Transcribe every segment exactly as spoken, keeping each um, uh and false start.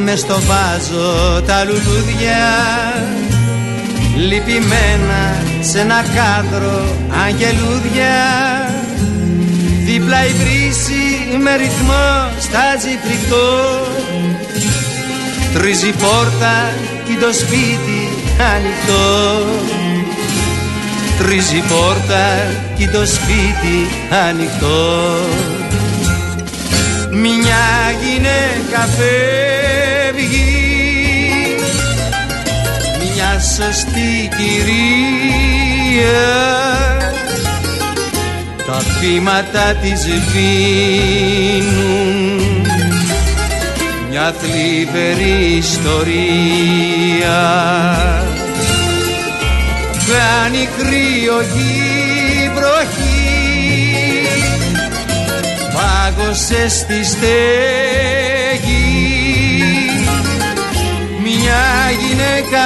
μες στο βάζω τα λουλούδια, λυπημένα σε ένα κάδρο αγγελούδια. Δίπλα η βρύση με ρυθμό στάζει φρικτό, τρίζει πόρτα κι το σπίτι ανοιχτό. Τρίζει πόρτα κι το σπίτι ανοιχτό. Μια γυναίκα φεύγει, μια σωστή κυρία, τα βήματα της σβήνουν μια θλιβερή ιστορία. Κάνει κρύο η βροχή, πάγωσε στη στέγη, μια γυναίκα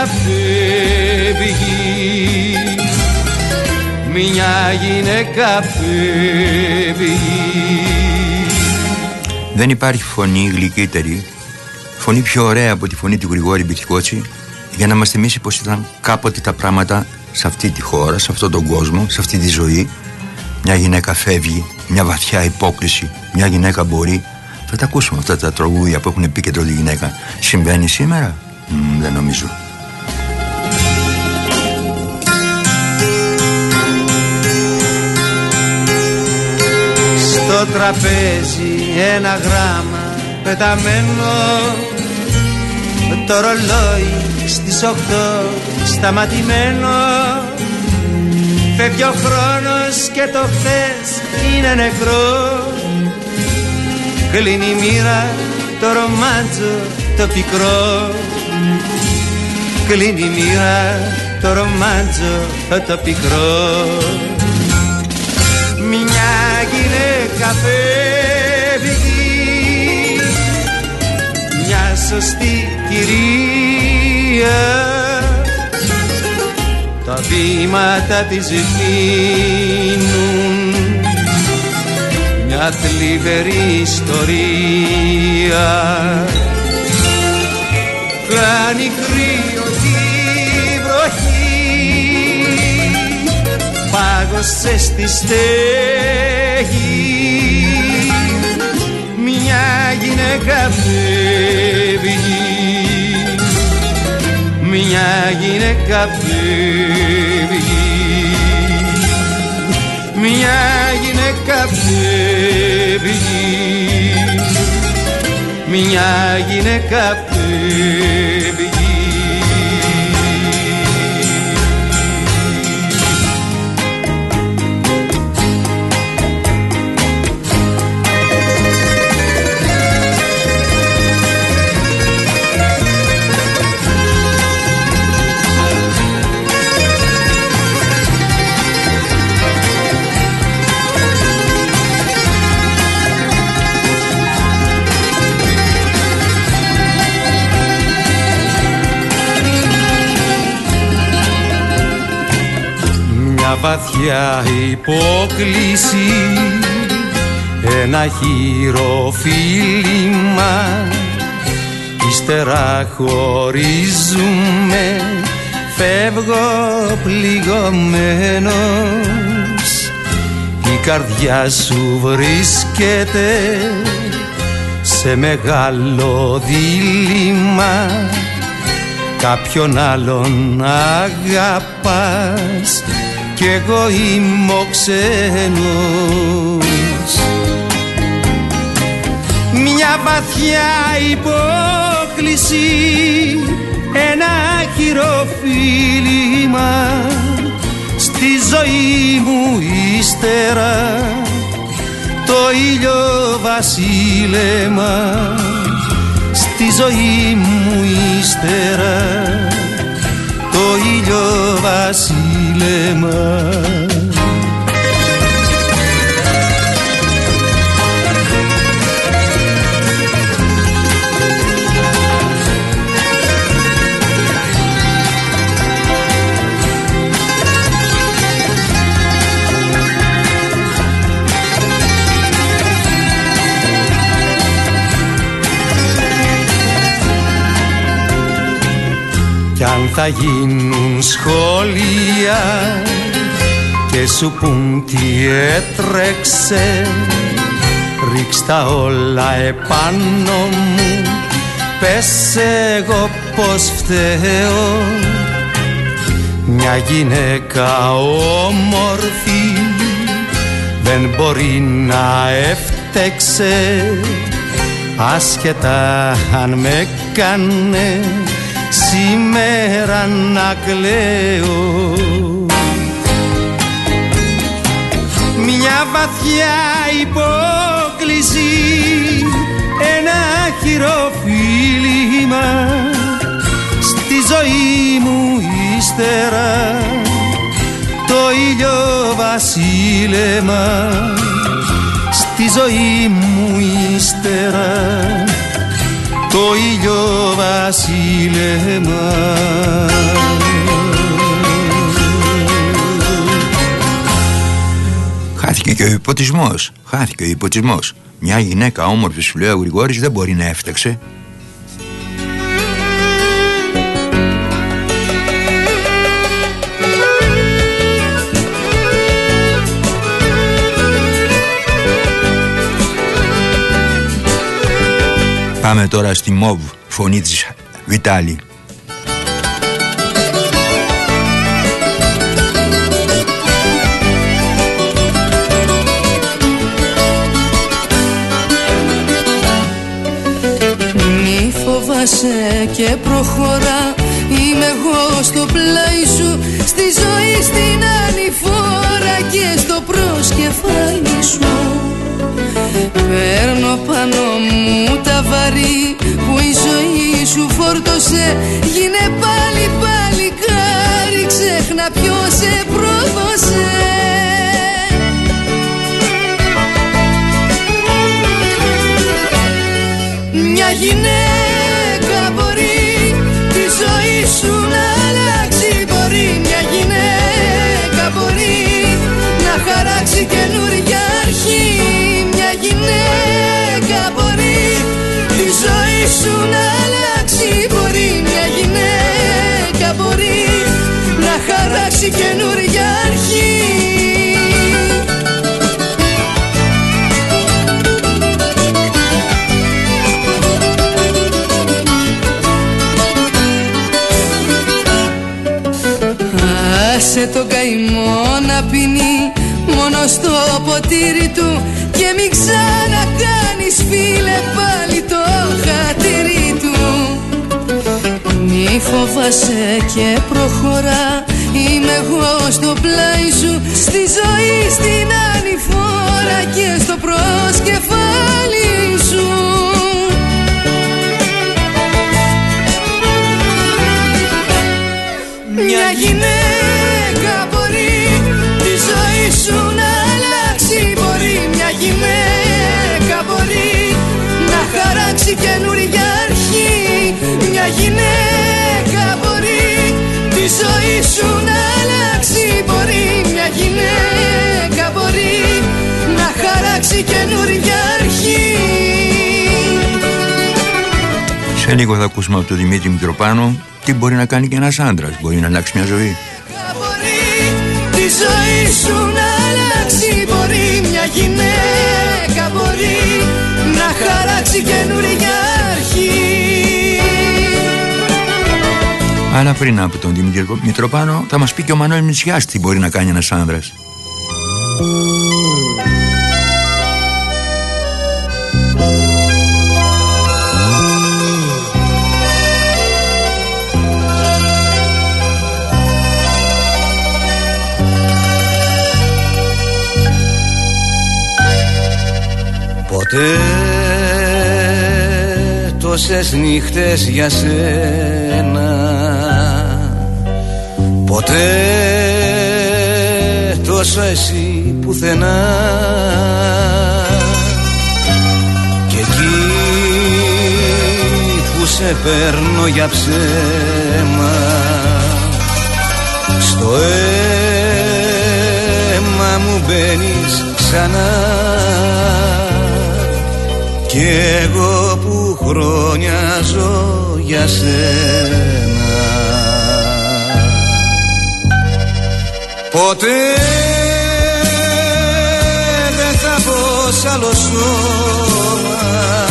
φεύγει, μια γυναίκα φεύγει. Δεν υπάρχει φωνή γλυκύτερη, φωνή πιο ωραία από τη φωνή του Γρηγόρη Μπιτσικότσι, για να μας θυμίσει πως ήταν κάποτε τα πράγματα σε αυτή τη χώρα, σε αυτόν τον κόσμο, σε αυτή τη ζωή. Μια γυναίκα φεύγει, μια βαθιά υπόκριση, μια γυναίκα μπορεί. Θα τα ακούσουμε αυτά τα τραγούδια που έχουν επίκεντρο τη γυναίκα. Συμβαίνει σήμερα? Μ, δεν νομίζω. Στο τραπέζι ένα γράμμα πεταμένο, το ρολόι στις οκτώ σταματημένο. Φεύγει ο χρόνος και το χθες είναι νεκρό. Κλείνει η μοίρα το ρομάντζο το πικρό. Κλείνει η μοίρα το ρομάντζο το πικρό. Μια γυναίκα φεύγει, μια σωστή κυρία, τα βήματα της σβήνουν μια θλιβερή ιστορία. Κάνει κρύο η βροχή, πάγωσε στη στέγη, μια γυναίκα φεύγει, μια γυναίκα φεύγει, μια γυναίκα φεύγει, μια γυναίκα φεύγει. Βαθιά υπόκληση, ένα χειροφίλημα, ύστερα χωρίζουμε, φεύγω πληγωμένος. Η καρδιά σου βρίσκεται σε μεγάλο δίλημμα, κάποιον άλλον αγαπάς κι εγώ είμαι ο ξένος. Μια βαθιά υπόκληση, ένα χειροφίλημα, στη ζωή μου ύστερα το ήλιο βασίλεμα. Στη ζωή μου ύστερα το ήλιο βασίλεμα. θα γίνουν σχόλια και σου πουν τι έτρεξε, ρίξ' τα όλα επάνω μου, πες εγώ πως φταίω. Μια γυναίκα όμορφη δεν μπορεί να έφτεξε, άσχετα αν με κάνε σήμερα να κλαίω. Μια βαθιά υπόκληση, ένα χειροφίλημα στη ζωή μου ύστερα, το ηλιοβασίλεμα στη ζωή μου ύστερα, το ηλιοβασίλεμα. Χάθηκε και ο υποτισμός, χάθηκε ο υποτισμός. Μια γυναίκα όμορφη, σου λέει ο Γρηγόρης, δεν μπορεί να έφταξε. Πάμε τώρα στη Μοβ, φωνή της Βιτάλη. Μη φοβάσαι και προχωρά, είμαι εγώ στο πλάι σου, στη ζωή στην ανηφόρα και στο προσκεφάλι σου. Παίρνω πάνω μου τα βαρύ που η ζωή σου φόρτωσε, γίνε πάλι παλικάρι, ξέχνα ποιος σε πρόδωσε. Μια γυναίκα μπορεί τη ζωή σου να αλλάξει, μπορεί μια γυναίκα μπορεί να χαράξει καινούρια αρχή. Μια γυναίκα μπορεί τη ζωή σου να αλλάξει, μπορεί μια γυναίκα μπορεί να χαράξει καινούρια αρχή. Άσε τον καημό να πίνει μόνο στο ποτήρι του και μην ξανακάνεις φίλε πάλι το χατήρι του. Μη φοβάσαι και προχωρά, είμαι εγώ στο πλάι σου, στη ζωή στην ανηφόρα και στο προσκεφάλι σου. Μια γυναίκα μπορεί τη ζωή σου να αλλάξει, μπορεί μια γυναίκα μπορεί να χαράξει καινούρια αρχή. Μια γυναίκα μπορεί τη ζωή σου να αλλάξει, μπορεί μια γυναίκα μπορεί να χαράξει καινούρια αρχή. Σε λίγο θα ακούσουμε από τον Δημήτρη Μητροπάνο τι μπορεί να κάνει και ένας άντρας, μπορεί να αλλάξει μια ζωή. Μπορεί τη ζωή σου να αλλάξει, μπορεί μια γυναίκα μπορεί να χαράξει καινούρια αρχή. Αλλά πριν από τον Δημήτρη Μητροπάνο θα μας πει και ο Μανώλης Μητσιάς τι μπορεί να κάνει ένας άνδρας. Ποτέ τόσες νύχτες για σένα, ποτέ τόσο εσύ πουθενά, και εκεί που σε παίρνω για ψέμα, στο αίμα μου μπαίνεις ξανά. Κι εγώ που χρόνια ζω για σένα. Ποτέ δεν θα μπω σ' άλλο σώμα,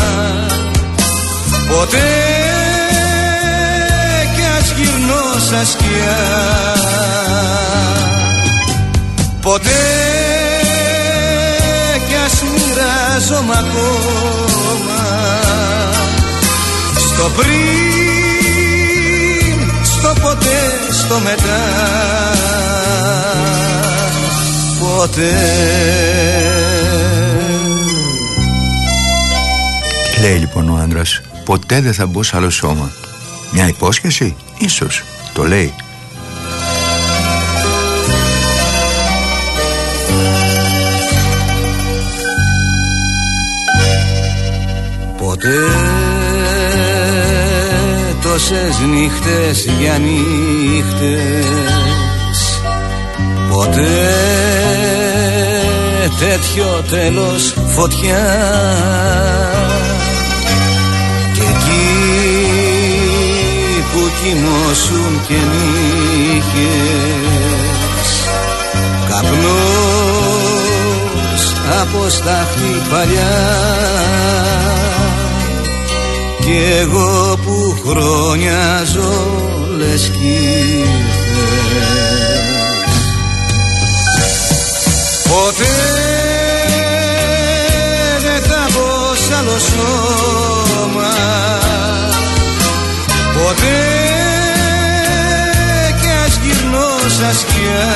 ποτέ κι ας γυρνώ σαν σκιά, ποτέ κι ας μοιράζομαι ακόμα στο πριν, στο ποτέ, στο μετά, ποτέ. Τι λέει λοιπόν ο άντρας? Ποτέ δεν θα μπω σε άλλο σώμα. Μια υπόσχεση? Ίσως. Το λέει. Ποτέ τόσες νύχτες για νύχτες, ποτέ τέτοιο τέλος φωτιά, και εκεί που κοιμώσουν και νύχες καπνός από στάχτη παλιά, κι εγώ που χρόνια ζω λες κι ήρθες. Ποτέ δεν θα μπω σ' άλλο σώμα, ποτέ κι ας γυρνώ σαν σκιά,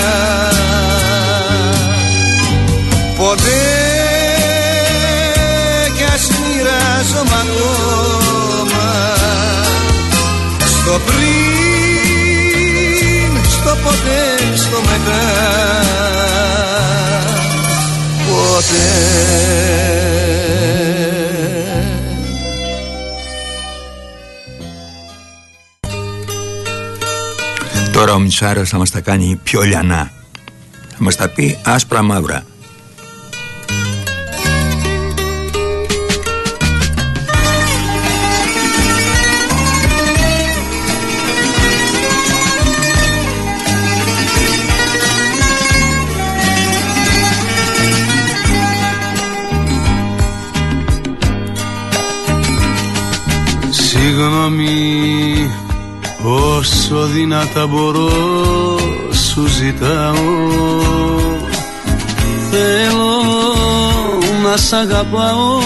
ποτέ κι ας μοιράζομαι ακόμα στο πριν, στο ποτέ, στο μετά, ποτέ. Τώρα ο Μιτσάρας θα μας τα κάνει πιο λιανά. Θα μας τα πει άσπρα μαύρα. Συγγνώμη, όσο δυνατά μπορώ σου ζητάω, θέλω να σ' αγαπάω.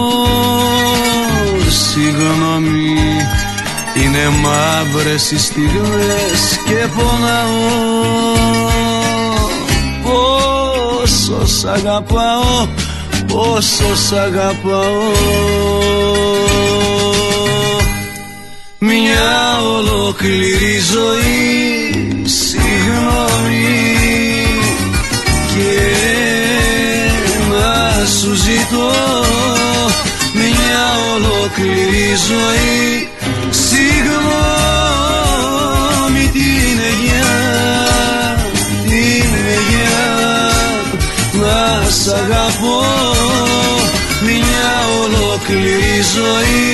Συγγνώμη, είναι μαύρες οι στιγμές και πονάω, πόσο σ' αγαπάω, πόσο σ' αγαπάω. Μια ολόκληρη ζωή, συγγνώμη, και να σου ζητώ. Μια ολόκληρη ζωή, συγγνώμη, την αιγιά, την αιγιά, να σ' αγαπώ. Μια ολόκληρη ζωή,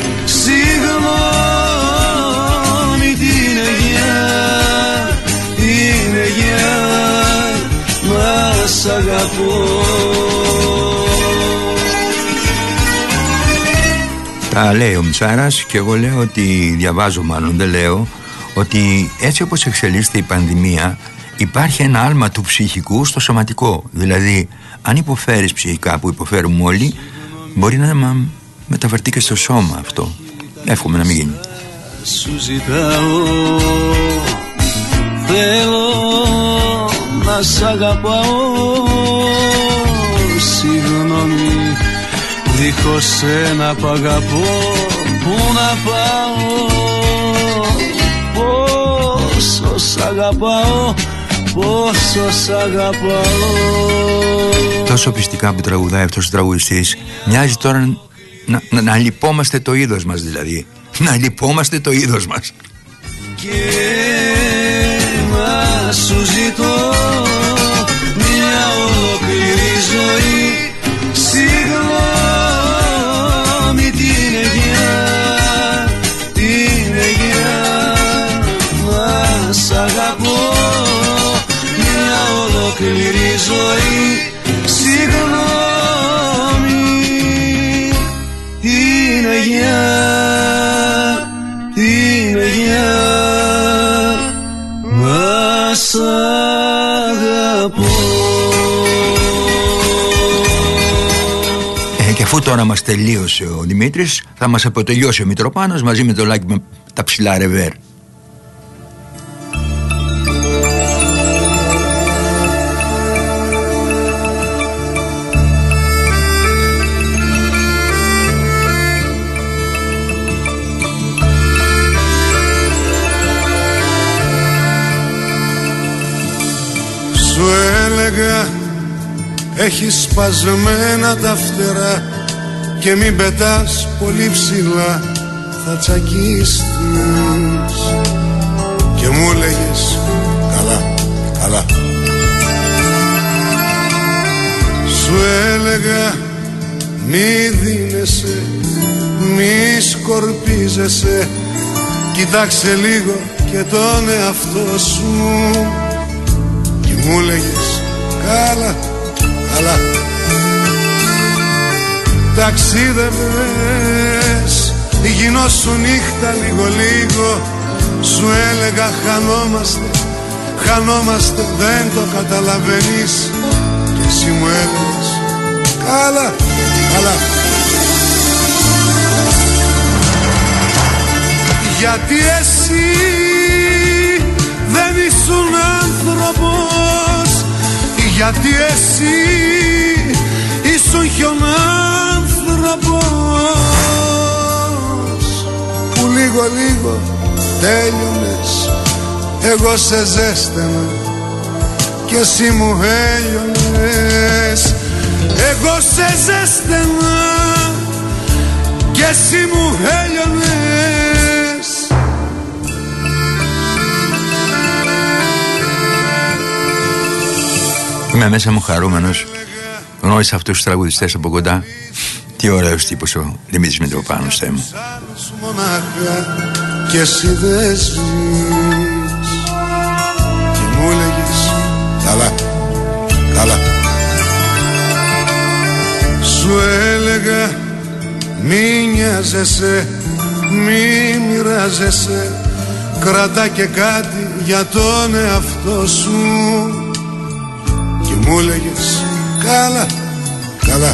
συγγνώμη, την αιγιά, την αιγιά, να σ' αγαπώ. Τα λέει ο Μιτσάρας και εγώ λέω ότι, διαβάζω μάλλον, δεν λέω, ότι έτσι όπως εξελίσσεται η πανδημία υπάρχει ένα άλμα του ψυχικού στο σωματικό. Δηλαδή αν υποφέρεις ψυχικά, που υποφέρουμε όλοι, μπορεί να μεταφερθεί και στο σώμα αυτό. Εύχομαι να μην γίνει. Σου ζητάω, θέλω να σ' αγαπάω. Συγγνώμη, δίχως ένα π' αγαπώ, πού να πάω. Πόσο σ' αγαπάω, πόσο σ' αγαπάω. Τόσο πιστικά που τραγουδάει αυτός ο τραγουδιστής, μοιάζει τώρα να, να, να λυπόμαστε το είδος μας, δηλαδή. Να λυπόμαστε το είδος μας. Και να σου ζητώ μια ολόκληρη ζωή, συγγνώμη, την αιγιά, την αιγιά, να σ' αγαπώ. Μια συγγνώμη είναι για, είναι για μας αγαπώ. Ε, και αφού τώρα μας τελείωσε ο Δημήτρης, θα μας αποτελειώσει ο Μητροπάνος μαζί με το Λάκη με τα ψηλά ρεβέρ. Σου έλεγα έχεις σπασμένα τα φτερά και μην πετάς πολύ ψηλά, θα τσακίστεις. Και μου έλεγες καλά, καλά. Σου έλεγα μη δίνεσαι, μη σκορπίζεσαι, κοιτάξε λίγο και τον εαυτό σου. Και μου λέγες καλά, καλά. Ταξίδευες, γινώσου νύχτα λίγο λίγο. Σου έλεγα χανόμαστε, χανόμαστε, δεν το καταλαβαίνεις. Και εσύ μου έλεγες καλά, καλά. Γιατί εσύ δεν ήσουν άνθρωπος, γιατί εσύ ήσουν χιονάνθρωπος που λίγο λίγο τέλειωνες, εγώ σε ζέστανα και εσύ μου έλειωνες. Εγώ σε ζέστανα και εσύ μου έλειωνες. Είμαι μέσα μου χαρούμενος. Γνώρισα αυτούς τους τραγουδιστές από κοντά. Τι ωραίος τύπος ο Δημήτρης Μητροπάνος, Θεέ μου. Μονάχα και εσύ δεν ζεις. Και μου έλεγες καλά, καλά. Σου έλεγα μη νοιάζεσαι, μη μοιράζεσαι, κρατά και κάτι για τον εαυτό σου. Και μου έλεγες καλά, καλά.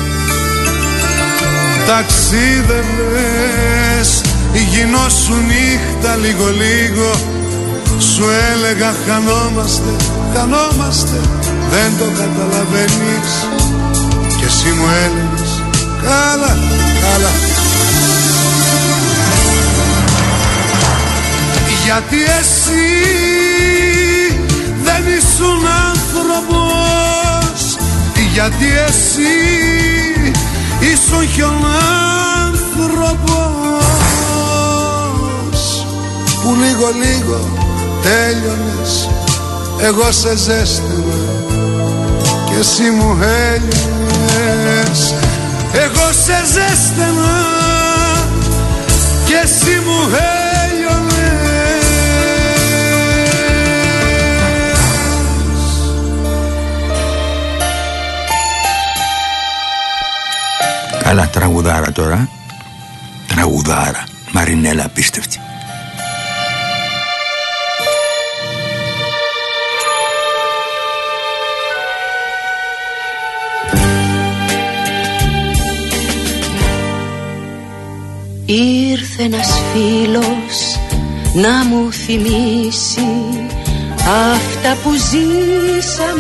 Ταξίδευες, γινώσου νύχτα λίγο λίγο. Σου έλεγα χανόμαστε, χανόμαστε, δεν το καταλαβαίνεις. Και εσύ μου έλεγες καλά, καλά. Γιατί εσύ δεν ήσουν άνθρωπος, γιατί εσύ ήσουν χιονάνθρωπος που λίγο λίγο τέλειωνες, εγώ σε ζέστηνα και εσύ μου έλειωνες. Εγώ σε ζέστηνα και εσύ μου έλειωνες. Καλά, τραγουδάρα τώρα. Τραγουδάρα. Μαρινέλα, απίστευτη. Ήρθε ένας φίλος να μου θυμίσει αυτά που ζήσαμε,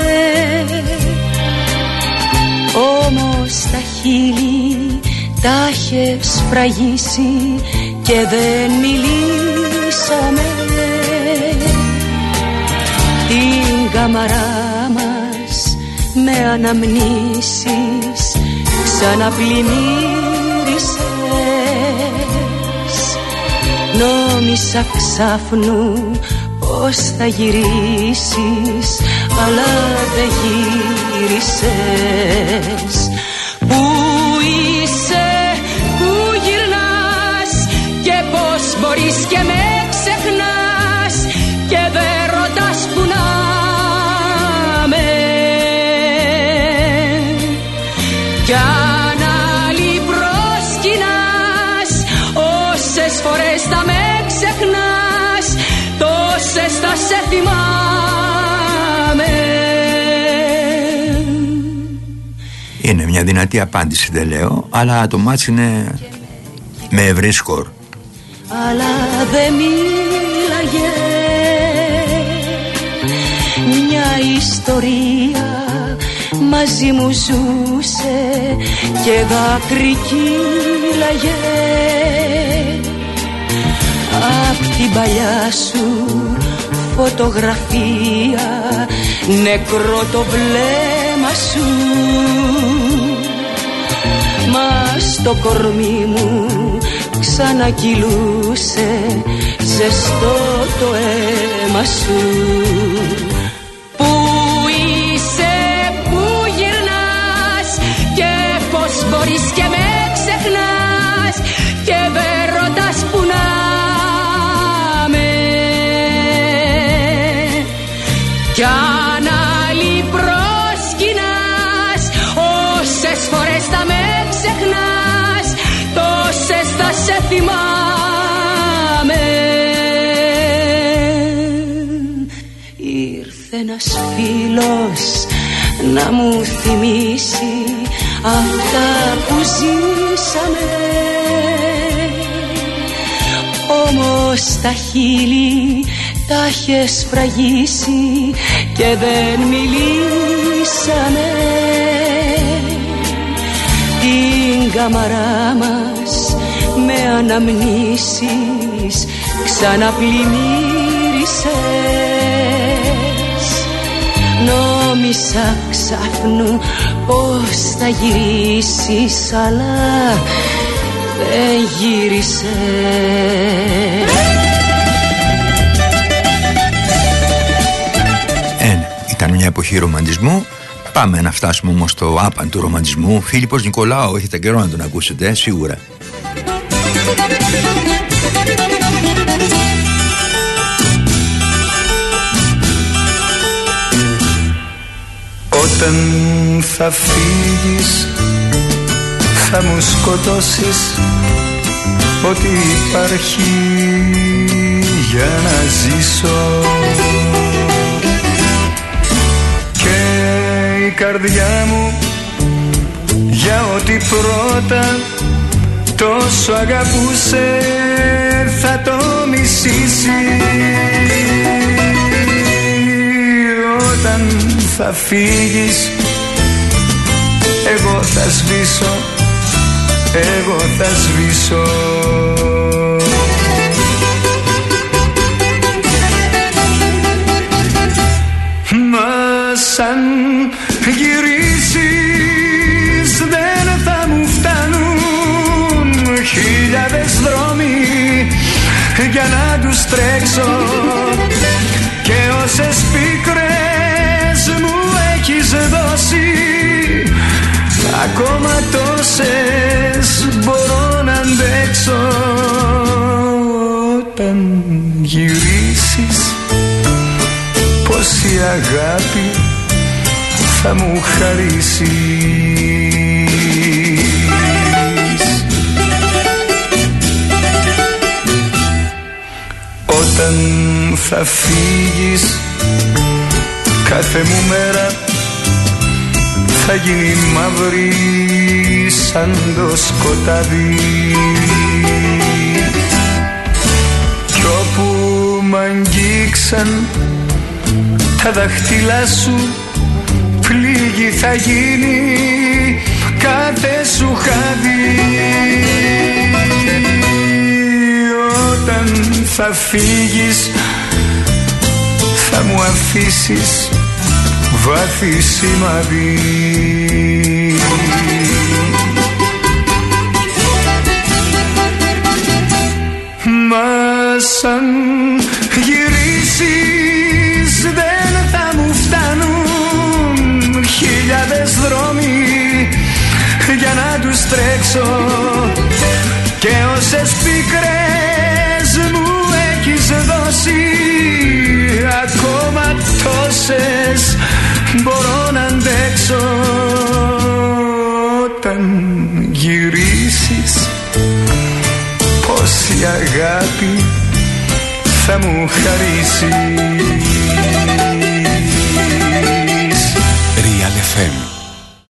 όμως τα χείλη τα είχε σφραγίσει και δεν μιλήσαμε. Την καμαρά μας με αναμνήσεις ξαναπλημμύρισες. Νόμισα ξάφνου πως θα γυρίσεις, αλλά δεν γύρισες. Πού είσαι, πού γυρνάς και πως μπορείς και με ξεχνάς και δεν ρωτάς που να με. θυμάμαι. Είναι μια δυνατή απάντηση, δεν λέω, αλλά το μάτς είναι με ευρύ σκορ. Αλλά δεν μίλαγε, μια ιστορία μαζί μου ζούσε και δάκρυ κύλαγε. Απ' την παλιά σου φωτογραφία νεκρό το βλέμμα σου, μα στο κορμί μου ξανακυλούσε ζεστό το αίμα σου. Πού είσαι, πού γυρνάς και πως μπορείς και με ξεχνάς και δεν ρωτάς που να με. Κι αν άλλη προσκυνάς, όσες φορές θα με ξεχνάς, τόσες θα σε θυμάμαι. Ήρθε ένας φίλος να μου θυμίσει αυτά που ζήσαμε, όμως τα χείλη τα έχεις φραγίσει και δεν μιλήσαμε. Την καμαρά μας με αναμνήσεις ξαναπλημμύρισες. Νόμισα ξάφνου πως θα γυρίσεις, αλλά δεν γύρισες. Ήταν μια εποχή ρομαντισμού. Πάμε να φτάσουμε όμως στο άπαν του ρομαντισμού. Φίλιππος Νικολάου, έχετε καιρό να τον ακούσετε, σίγουρα. Όταν θα φύγεις θα μου σκοτώσεις ό,τι υπάρχει για να ζήσω, η καρδιά μου για ό,τι πρώτα τόσο αγαπούσε θα το μισήσει. Όταν θα φύγεις εγώ θα σβήσω, εγώ θα σβήσω. Μα σαν γυρίσεις δεν θα μου φτάνουν χιλιάδες δρόμοι για να τους τρέξω, και όσες πίκρες μου έχεις δώσει ακόμα τόσες μπορώ να αντέξω. Όταν γυρίσεις πόση αγάπη θα μου χαρίσεις. Όταν θα φύγεις κάθε μου μέρα θα γίνει μαύρη σαν το σκοτάδι, κι όπου μ' αγγίξαν τα δάχτυλά σου πλήγη θα γίνει κάθε σου χάδι. Όταν θα φύγεις θα μου αφήσεις βάθη σημαδί. Μα σαν γυρίσεις δεν θα μου φτάνουν χιλιάδες δρόμοι για να τους τρέξω, και όσες πίκρες μου έχεις δώσει ακόμα τόσες μπορώ να αντέξω. Όταν γυρίσεις πόση αγάπη θα μου χαρίσεις.